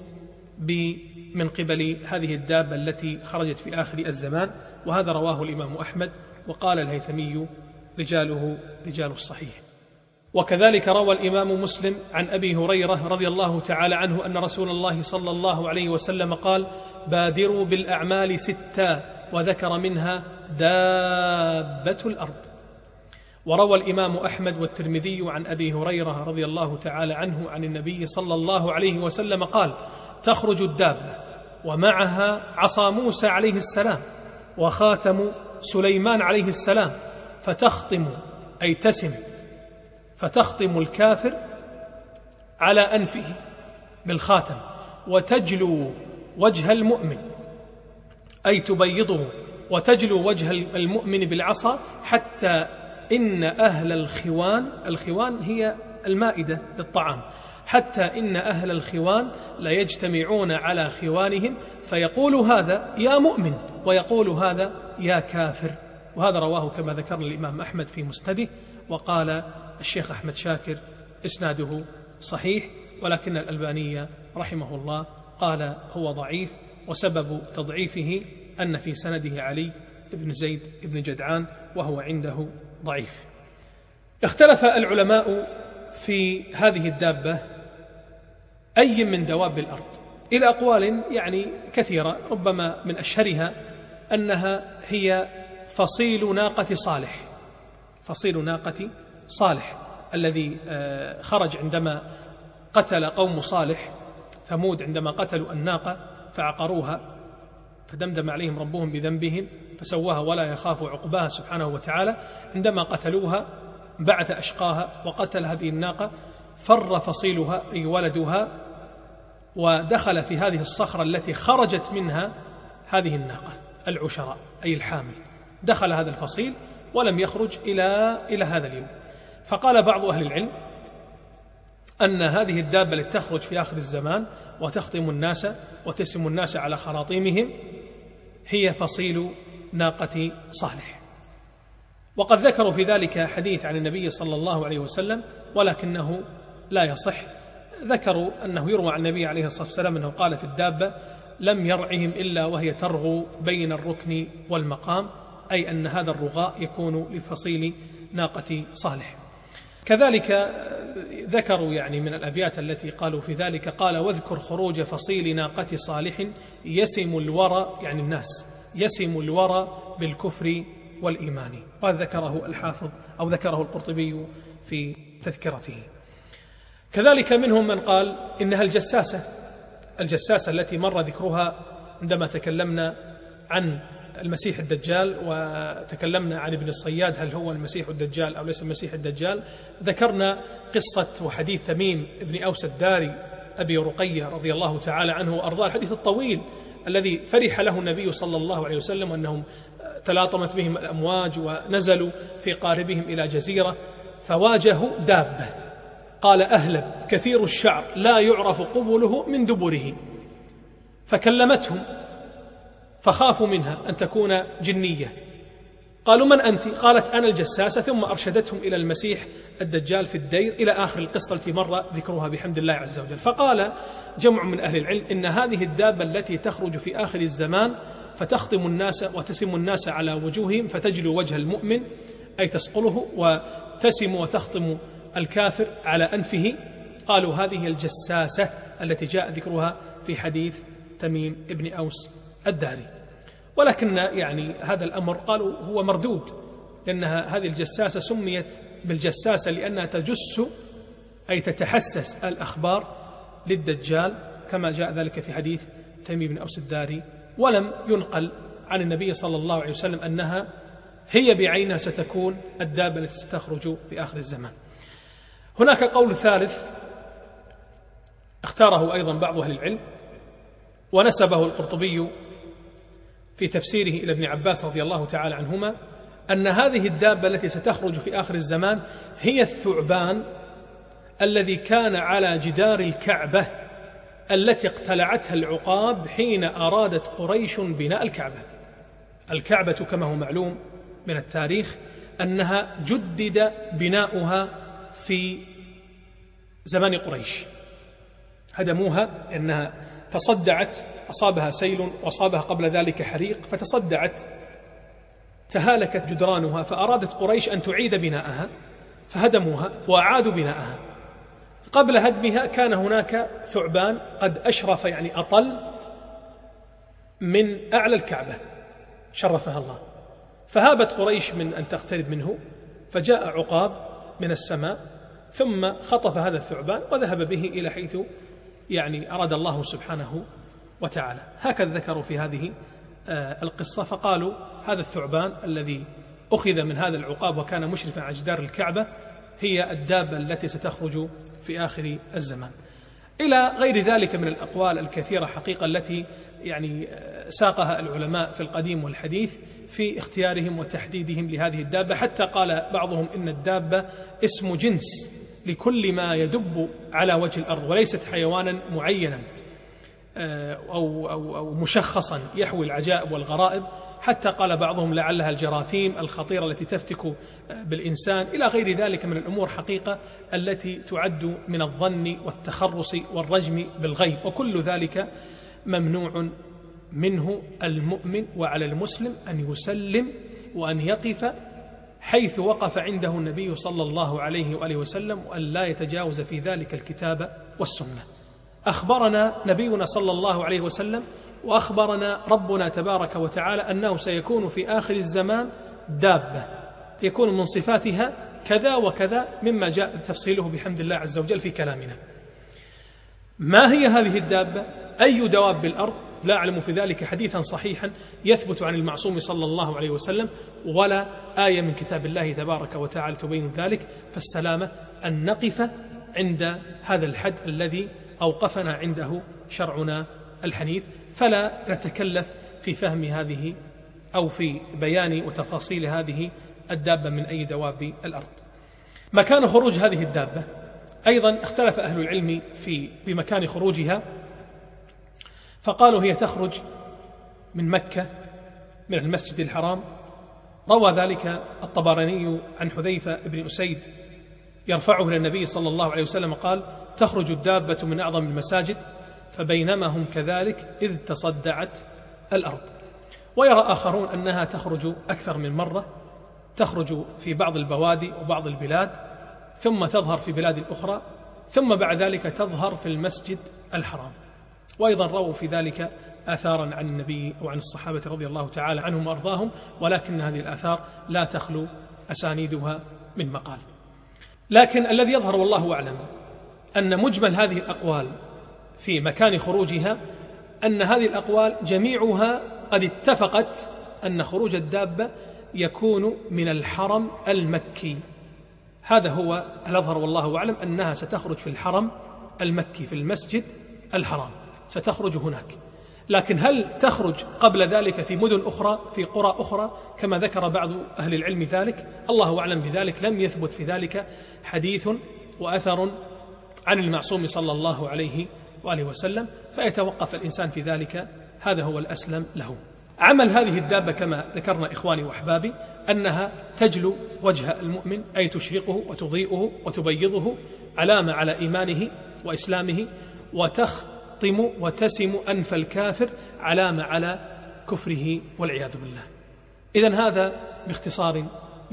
Speaker 2: من قبل هذه الدابة التي خرجت في آخر الزمان. وهذا رواه الإمام أحمد، وقال الهيثمي: رجاله رجال الصحيح. وكذلك روى الإمام مسلم عن أبي هريرة رضي الله تعالى عنه أن رسول الله صلى الله عليه وسلم قال: بادروا بالأعمال 6، وذكر منها دابة الأرض. وروى الإمام أحمد والترمذي عن أبي هريرة رضي الله تعالى عنه عن النبي صلى الله عليه وسلم قال: تخرج الدابة ومعها عصا موسى عليه السلام وخاتم سليمان عليه السلام، فتخطم، أي تسم، فتخطم الكافر على أنفه بالخاتم، وتجلو وجه المؤمن، أي تبيضه، وتجلو وجه المؤمن بالعصا، حتى إن أهل الخوان هي المائدة للطعام، حتى إن أهل الخوان ليجتمعون على خوانهم، فيقول هذا يا مؤمن ويقول هذا يا كافر. وهذا رواه كما ذكرنا الإمام أحمد في مسنده، وقال الشيخ أحمد شاكر إسناده صحيح، ولكن الألباني رحمه الله قال هو ضعيف، وسبب تضعيفه أن في سنده علي بن زيد بن جدعان، وهو عنده ضعيف. اختلف العلماء في هذه الدابة أي من دواب الأرض إلى أقوال كثيرة، ربما من أشهرها أنها هي فصيل ناقة صالح، فصيل ناقة صالح الذي خرج عندما قتل قوم صالح ثمود، عندما قتلوا الناقة فعقروها، فدمدم عليهم ربهم بذنبهم فسواها ولا يخاف عقباها سبحانه وتعالى. عندما قتلوها بعث أشقاها وقتل هذه الناقة، فر فصيلها أي ولدها ودخل في هذه الصخرة التي خرجت منها هذه الناقة العشراء أي الحامل، دخل هذا الفصيل ولم يخرج إلى هذا اليوم. فقال بعض أهل العلم أن هذه الدابة التي تخرج في آخر الزمان وتخطم الناس وتسم الناس على خراطيمهم هي فصيل ناقة صالح. وقد ذكروا في ذلك حديث عن النبي صلى الله عليه وسلم ولكنه لا يصح. ذكروا أنه يروى عن النبي عليه الصلاة والسلام أنه قال في الدابة: لم يرعهم إلا وهي ترغو بين الركن والمقام، أي أن هذا الرغاء يكون لفصيل ناقة صالح. كذلك ذكروا يعني من الأبيات التي قالوا في ذلك، قال: واذكر خروج فصيل ناقة صالح يسم الورى، يعني الناس يسم الورى بالكفر والإيمان. وهذا ذكره الحافظ أو ذكره القرطبي في تذكرته. كذلك منهم من قال إنها الجساسة التي مر ذكرها عندما تكلمنا عن المسيح الدجال وتكلمنا عن ابن الصياد، هل هو المسيح الدجال أو ليس المسيح الدجال. ذكرنا قصة وحديث تميم ابن أوس الداري أبي رقية رضي الله تعالى عنه وأرضاه، الحديث الطويل الذي فرح له النبي صلى الله عليه وسلم أنهم تلاطمت بهم الأمواج ونزلوا في قاربهم إلى جزيرة فواجهوا دابة، قال: أهلب كثير الشعر لا يعرف قبله من دبره، فكلمتهم فخافوا منها أن تكون جنية. قالوا: من أنت؟ قالت: أنا الجساسة. ثم أرشدتهم إلى المسيح الدجال في الدير إلى آخر القصة التي مر ذكرها بحمد الله عز وجل. فقال جمع من أهل العلم إن هذه الدابة التي تخرج في آخر الزمان فتخطم الناس وتسم الناس على وجوههم فتجلو وجه المؤمن أي تسقله، وتسم وتخطم الكافر على أنفه، قالوا هذه الجساسة التي جاء ذكرها في حديث تميم ابن أوس الداري. ولكن يعني هذا الأمر قالوا هو مردود، لأنها هذه الجساسة سميت بالجساسة لأنها تجس أي تتحسس الأخبار للدجال، كما جاء ذلك في حديث تميم بن أوس الداري. ولم ينقل عن النبي صلى الله عليه وسلم أنها هي بعينها ستكون الدابة التي ستخرج في آخر الزمان. هناك قول ثالث اختاره أيضا بعض أهل العلم ونسبه القرطبي في تفسيره إلى ابن عباس رضي الله تعالى عنهما، أن هذه الدابة التي ستخرج في آخر الزمان هي الثعبان الذي كان على جدار الكعبة التي اقتلعتها العقاب حين أرادت قريش بناء الكعبة. الكعبة كما هو معلوم من التاريخ أنها جدد بناؤها في زمان قريش، هدموها لأنها تصدعت، أصابها سيل وأصابها قبل ذلك حريق فتصدعت، تهالكت جدرانها، فأرادت قريش أن تعيد بناءها فهدموها وأعادوا بناءها. قبل هدمها كان هناك ثعبان قد أشرف يعني أطل من أعلى الكعبة شرفها الله، فهابت قريش من أن تقترب منه، فجاء عقاب من السماء ثم خطف هذا الثعبان وذهب به إلى حيث يعني أراد الله سبحانه وتعالى. هكذا ذكروا في هذه القصة، فقالوا هذا الثعبان الذي أخذ من هذا العقاب وكان مشرفا على جدار الكعبة هي الدابة التي ستخرج في آخر الزمان. إلى غير ذلك من الأقوال الكثيرة حقيقة التي يعني ساقها العلماء في القديم والحديث في اختيارهم وتحديدهم لهذه الدابة، حتى قال بعضهم إن الدابة اسم جنس لكل ما يدب على وجه الأرض وليست حيوانا معينا أو مشخصا يحوي العجائب والغرائب، حتى قال بعضهم لعلها الجراثيم الخطيرة التي تفتك بالإنسان، إلى غير ذلك من الأمور حقيقة التي تعد من الظن والتخرص والرجم بالغيب، وكل ذلك ممنوع منه المؤمن، وعلى المسلم أن يسلم وأن يقف حيث وقف عنده النبي صلى الله عليه وآله وسلم، وأن لا يتجاوز في ذلك الكتاب والسنة. أخبرنا نبينا صلى الله عليه وسلم وأخبرنا ربنا تبارك وتعالى أنه سيكون في آخر الزمان دابة يكون من صفاتها كذا وكذا مما جاء تفصيله بحمد الله عز وجل في كلامنا. ما هي هذه الدابة؟ أي دواب الأرض؟ لا أعلم في ذلك حديثا صحيحا يثبت عن المعصوم صلى الله عليه وسلم ولا آية من كتاب الله تبارك وتعالى تبين ذلك. فالسلامة أن نقف عند هذا الحد الذي أوقفنا عنده شرعنا الحنيف، فلا نتكلف في فهم هذه أو في بيان وتفاصيل هذه الدابة من أي دواب الأرض. مكان خروج هذه الدابة أيضا اختلف أهل العلم في مكان خروجها، فقالوا هي تخرج من مكة من المسجد الحرام. روى ذلك الطبراني عن حذيفة بن أسيد يرفعه إلى النبي صلى الله عليه وسلم قال: تخرج الدابة من أعظم المساجد فبينما هم كذلك إذ تصدعت الأرض. ويرى آخرون أنها تخرج أكثر من مرة، تخرج في بعض البوادي وبعض البلاد، ثم تظهر في بلاد أخرى، ثم بعد ذلك تظهر في المسجد الحرام. وأيضا رووا في ذلك آثارا عن النبي وعن الصحابة رضي الله تعالى عنهم وأرضاهم، ولكن هذه الآثار لا تخلو أسانيدها من مقال. لكن الذي يظهر والله أعلم أن مجمل هذه الأقوال في مكان خروجها أن هذه الأقوال جميعها قد اتفقت أن خروج الدابة يكون من الحرم المكي. هذا هو الأظهر والله أعلم، أنها ستخرج في الحرم المكي في المسجد الحرام، ستخرج هناك. لكن هل تخرج قبل ذلك في مدن أخرى في قرى أخرى كما ذكر بعض أهل العلم ذلك؟ الله أعلم بذلك، لم يثبت في ذلك حديث وأثر عن المعصوم صلى الله عليه وآله وسلم، فيتوقف الإنسان في ذلك، هذا هو الأسلم له. عمل هذه الدابة كما ذكرنا إخواني وأحبابي أنها تجلو وجه المؤمن، أي تشرقه وتضيئه وتبيضه، علامة على إيمانه وإسلامه، وتخطم وتسم أنف الكافر، علامة على كفره والعياذ بالله. إذن هذا باختصار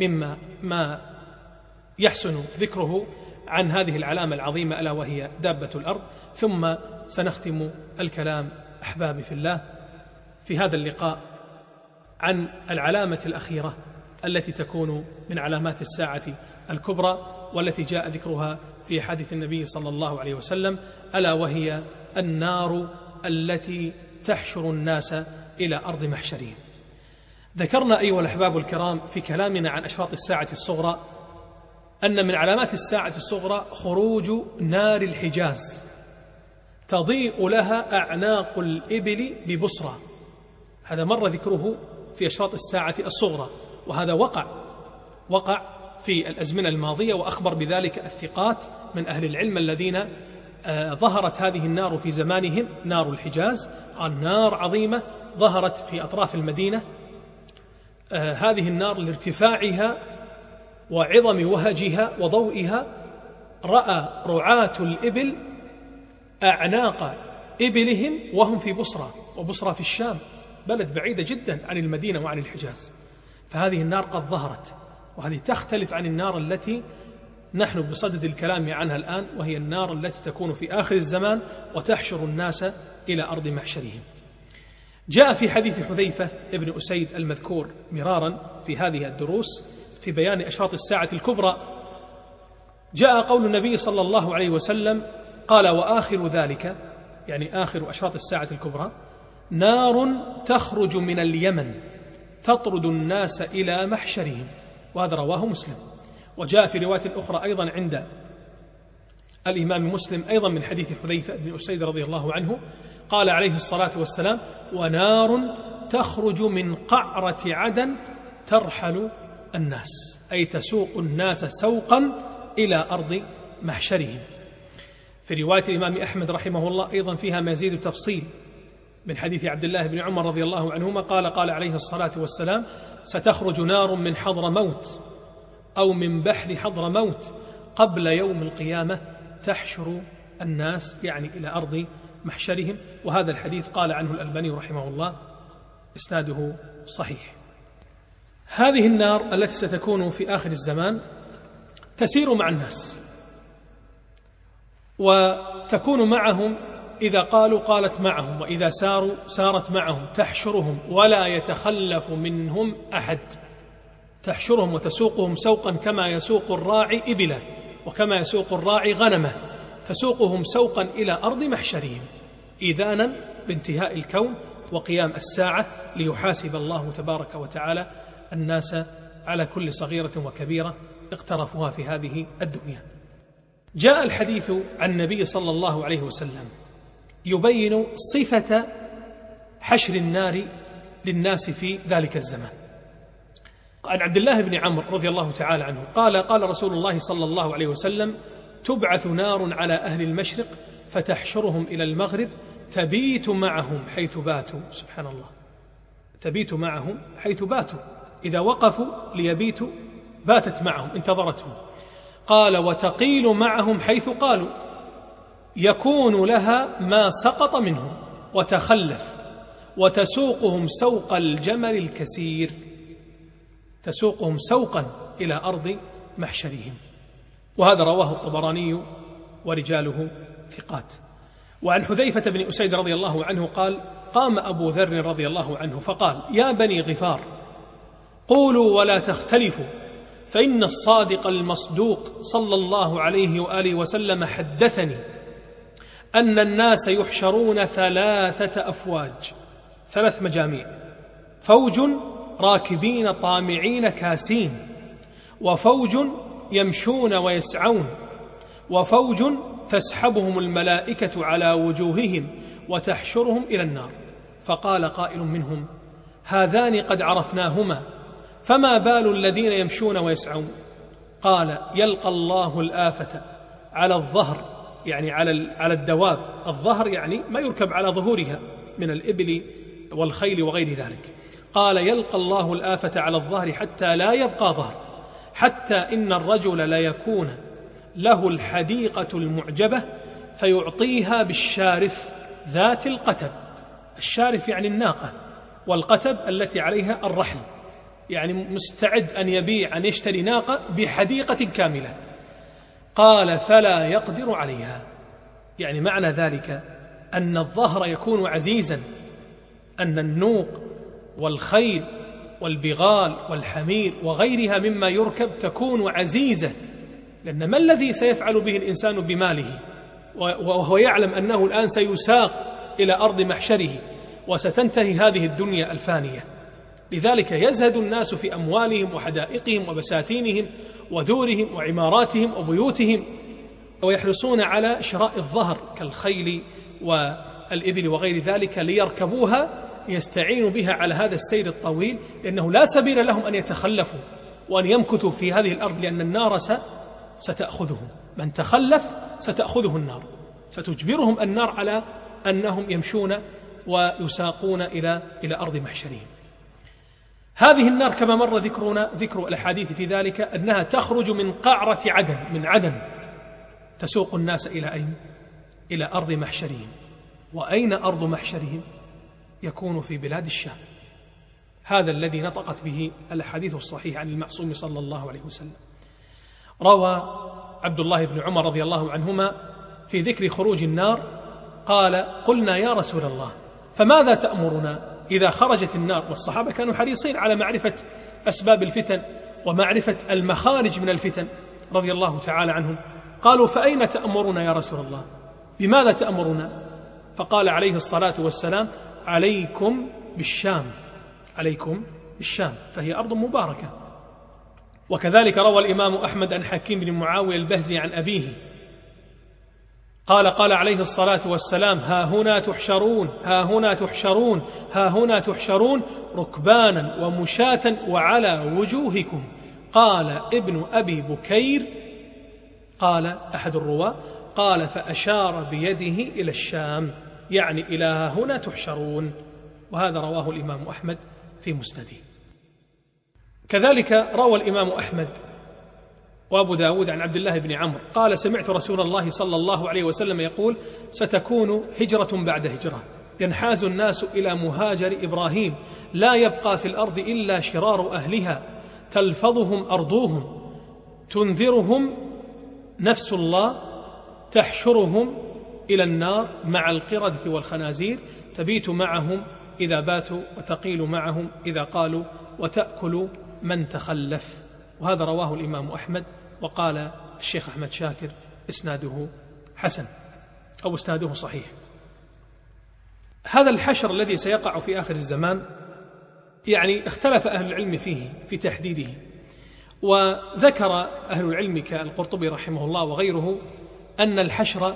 Speaker 2: ما يحسن ذكره عن هذه العلامة العظيمة ألا وهي دابة الأرض. ثم سنختم الكلام أحبابي في الله في هذا اللقاء عن العلامة الأخيرة التي تكون من علامات الساعة الكبرى، والتي جاء ذكرها في حديث النبي صلى الله عليه وسلم، ألا وهي النار التي تحشر الناس إلى أرض محشرهم. ذكرنا أيها الأحباب الكرام في كلامنا عن أشراط الساعة الصغرى أن من علامات الساعة الصغرى خروج نار الحجاز، تضيء لها أعناق الإبل ببصرى. هذا مر ذكره في أشراط الساعة الصغرى، وهذا وقع في الأزمنة الماضية، وأخبر بذلك الثقات من أهل العلم الذين ظهرت هذه النار في زمانهم، نار الحجاز. قال نار عظيمة ظهرت في أطراف المدينة. هذه النار لارتفاعها وعظم وهجها وضوئها، رأى رعاة الإبل أعناق إبلهم وهم في بصرى، وبصرى في الشام، بلد بعيدة جدا عن المدينة وعن الحجاز. فهذه النار قد ظهرت، وهذه تختلف عن النار التي نحن بصدد الكلام عنها الآن، وهي النار التي تكون في آخر الزمان وتحشر الناس إلى أرض محشرهم. جاء في حديث حذيفة ابن أسيد المذكور مرارا في هذه الدروس في بيان أشراط الساعة الكبرى، جاء قول النبي صلى الله عليه وسلم قال: وآخر ذلك، يعني آخر أشراط الساعة الكبرى، نار تخرج من اليمن تطرد الناس إلى محشرهم. وهذا رواه مسلم. وجاء في رواية أخرى أيضا عند الإمام مسلم أيضا من حديث حذيفة بن أسيد رضي الله عنه، قال عليه الصلاة والسلام: ونار تخرج من قعرة عدن ترحل الناس، أي تسوق الناس سوقا إلى أرض محشرهم. في رواية الإمام أحمد رحمه الله أيضا فيها مزيد تفصيل من حديث عبد الله بن عمر رضي الله عنهما قال عليه الصلاة والسلام: ستخرج نار من حضرموت أو من بحر حضرموت قبل يوم القيامة تحشر الناس، يعني إلى أرض محشرهم. وهذا الحديث قال عنه الألباني رحمه الله إسناده صحيح. هذه النار التي ستكون في آخر الزمان تسير مع الناس، وتكون معهم، إذا قالوا قالت معهم، وإذا ساروا سارت معهم، تحشرهم ولا يتخلف منهم أحد، تحشرهم وتسوقهم سوقا كما يسوق الراعي إبله، وكما يسوق الراعي غنمه، تسوقهم سوقا إلى أرض محشرهم، إذانا بانتهاء الكون وقيام الساعة ليحاسب الله تبارك وتعالى الناس على كل صغيرة وكبيرة اقترفوها في هذه الدنيا. جاء الحديث عن النبي صلى الله عليه وسلم يبين صفة حشر النار للناس في ذلك الزمان. عن عبد الله بن عمرو رضي الله تعالى عنه قال رسول الله صلى الله عليه وسلم: تبعث نار على أهل المشرق فتحشرهم إلى المغرب تبيت معهم حيث باتوا. سبحان الله، تبيت معهم حيث باتوا، إذا وقفوا ليبيتوا باتت معهم، انتظرتهم. قال: وتقيل معهم حيث قالوا، يكون لها ما سقط منهم وتخلف، وتسوقهم سوق الجمل الكسير، تسوقهم سوقا إلى أرض محشرهم. وهذا رواه الطبراني ورجاله ثقات. وعن حذيفة بن أسيد رضي الله عنه قال: قام أبو ذر رضي الله عنه فقال: يا بني غفار، قولوا ولا تختلفوا، فإن الصادق المصدوق صلى الله عليه وآله وسلم حدثني أن الناس يحشرون 3 أفواج، 3 مجاميع: فوج راكبين طامعين كاسين، وفوج يمشون ويسعون، وفوج تسحبهم الملائكة على وجوههم وتحشرهم إلى النار. فقال قائل منهم: هذان قد عرفناهما، فما بال الذين يمشون ويسعون؟ قال: يلقى الله الآفة على الظهر، يعني على الدواب، الظهر يعني ما يركب على ظهورها من الإبل والخيل وغير ذلك. قال: يلقى الله الآفة على الظهر حتى لا يبقى ظهر، حتى إن الرجل لا يكون له الحديقة المعجبة فيعطيها بالشارف ذات القتب. الشارف يعني الناقة، والقتب التي عليها الرحل، يعني مستعد أن يبيع، أن يشتري ناقة بحديقة كاملة. قال: فلا يقدر عليها، يعني معنى ذلك أن الظهر يكون عزيزا، أن النوق والخيل والبغال والحمير وغيرها مما يركب تكون عزيزة، لأن ما الذي سيفعل به الإنسان بماله وهو يعلم أنه الآن سيساق إلى أرض محشره وستنتهي هذه الدنيا الفانية. لذلك يزهد الناس في أموالهم وحدائقهم وبساتينهم ودورهم وعماراتهم وبيوتهم، ويحرصون على شراء الظهر كالخيل والإبل وغير ذلك ليركبوها يستعينوا بها على هذا السير الطويل، لأنه لا سبيل لهم أن يتخلفوا وأن يمكثوا في هذه الأرض، لأن النار ستأخذهم، من تخلف ستأخذه النار، ستجبرهم النار على أنهم يمشون ويساقون إلى أرض محشرهم. هذه النار كما مر ذكر الأحاديث في ذلك أنها تخرج من قعرة عدن، من عدن، تسوق الناس إلى أين؟ إلى أرض محشرهم. وأين أرض محشرهم؟ يكون في بلاد الشام. هذا الذي نطقت به الأحاديث الصحيحة عن المعصوم صلى الله عليه وسلم. روى عبد الله بن عمر رضي الله عنهما في ذكر خروج النار قال: قلنا يا رسول الله فماذا تأمرنا إذا خرجت النار؟ والصحابة كانوا حريصين على معرفة أسباب الفتن ومعرفة المخارج من الفتن رضي الله تعالى عنهم. قالوا: فأين تأمرنا يا رسول الله؟ بماذا تأمرنا؟ فقال عليه الصلاة والسلام: عليكم بالشام، عليكم بالشام، فهي أرض مباركة. وكذلك روى الإمام أحمد عن حكيم بن معاوية البهزي عن أبيه قال عليه الصلاة والسلام: ها هنا تحشرون، ها هنا تحشرون، ها هنا تحشرون، ركبانا ومشاة وعلى وجوهكم. قال ابن أبي بكير، قال أحد الرواة، قال: فأشار بيده إلى الشام، يعني إلى ها هنا تحشرون. وهذا رواه الإمام أحمد في مسنده. كذلك روى الإمام أحمد وأبو داود عن عبد الله بن عمرو قال: سمعت رسول الله صلى الله عليه وسلم يقول: ستكون هجرة بعد هجرة، ينحاز الناس إلى مهاجر إبراهيم، لا يبقى في الأرض إلا شرار أهلها، تلفظهم أرضوهم، تنذرهم نفس الله، تحشرهم إلى النار مع القردة والخنازير، تبيت معهم إذا باتوا، وتقيل معهم إذا قالوا، وتأكل من تخلف. وهذا رواه الإمام أحمد. وقال الشيخ أحمد شاكر: إسناده حسن، أو إسناده صحيح. هذا الحشر الذي سيقع في آخر الزمان يعني اختلف أهل العلم فيه في تحديده، وذكر أهل العلم كالقرطبي رحمه الله وغيره أن الحشر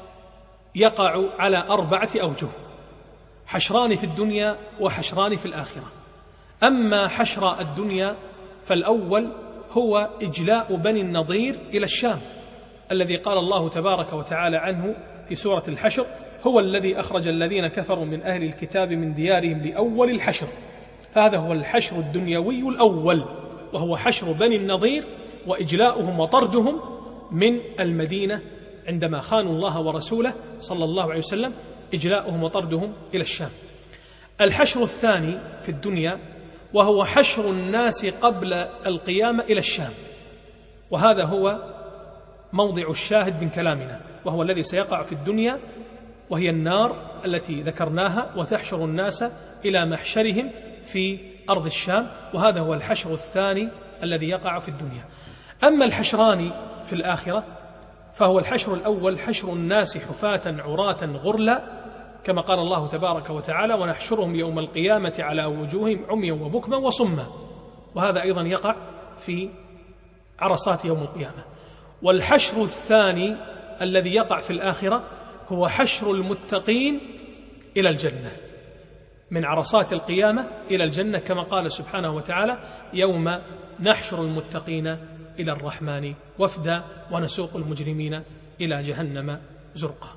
Speaker 2: يقع على 4 أوجه: حشران في الدنيا وحشران في الآخرة. أما حشر الدنيا فالأول هو إجلاء بني النضير إلى الشام، الذي قال الله تبارك وتعالى عنه في سورة الحشر: هو الذي أخرج الذين كفروا من أهل الكتاب من ديارهم لأول الحشر. فهذا هو الحشر الدنيوي الأول، وهو حشر بني النضير وإجلاؤهم وطردهم من المدينة عندما خانوا الله ورسوله صلى الله عليه وسلم، إجلاؤهم وطردهم إلى الشام. الحشر الثاني في الدنيا وهو حشر الناس قبل القيامة إلى الشام، وهذا هو موضع الشاهد من كلامنا، وهو الذي سيقع في الدنيا، وهي النار التي ذكرناها وتحشر الناس إلى محشرهم في أرض الشام، وهذا هو الحشر الثاني الذي يقع في الدنيا. أما الحشران في الآخرة فهو الحشر الأول حشر الناس حفاة عراة غرلا، كما قال الله تبارك وتعالى: ونحشرهم يوم القيامة على وجوههم عميا وبكما وصما، وهذا أيضا يقع في عرصات يوم القيامة. والحشر الثاني الذي يقع في الآخرة هو حشر المتقين إلى الجنة، من عرصات القيامة إلى الجنة، كما قال سبحانه وتعالى: يوم نحشر المتقين إلى الرحمن وفدا ونسوق المجرمين إلى جهنم زرقا.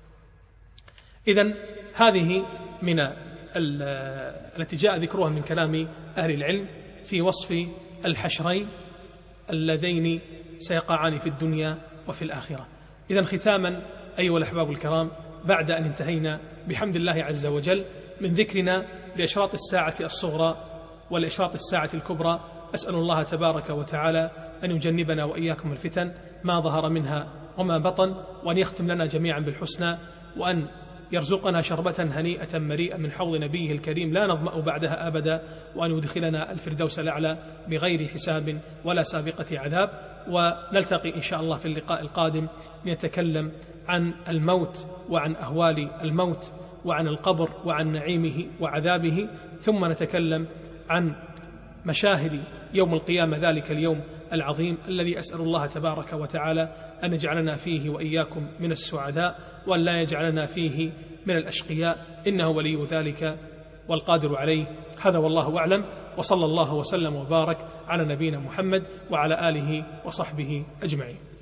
Speaker 2: إذن هذه من التي جاء ذكرها من كلام أهل العلم في وصف الحشرين اللذين سيقعان في الدنيا وفي الآخرة. إذن ختاما أيها الأحباب الكرام، بعد أن انتهينا بحمد الله عز وجل من ذكرنا لإشراط الساعة الصغرى والإشراط الساعة الكبرى، أسأل الله تبارك وتعالى أن يجنبنا وإياكم الفتن ما ظهر منها وما بطن، وأن يختم لنا جميعا بالحسنى، وأن يرزقنا شربة هنيئة مريئة من حوض نبيه الكريم لا نظمأ بعدها أبدا، وأن يدخلنا الفردوس الأعلى بغير حساب ولا سابقة عذاب. ونلتقي إن شاء الله في اللقاء القادم لنتكلم عن الموت وعن أهوال الموت وعن القبر وعن نعيمه وعذابه، ثم نتكلم عن مشاهد يوم القيامة، ذلك اليوم العظيم الذي أسأل الله تبارك وتعالى أن يجعلنا فيه وإياكم من السعداء، وأن لا يجعلنا فيه من الأشقياء، إنه ولي ذلك والقادر عليه. هذا والله أعلم، وصلى الله وسلم وبارك على نبينا محمد وعلى آله وصحبه أجمعين.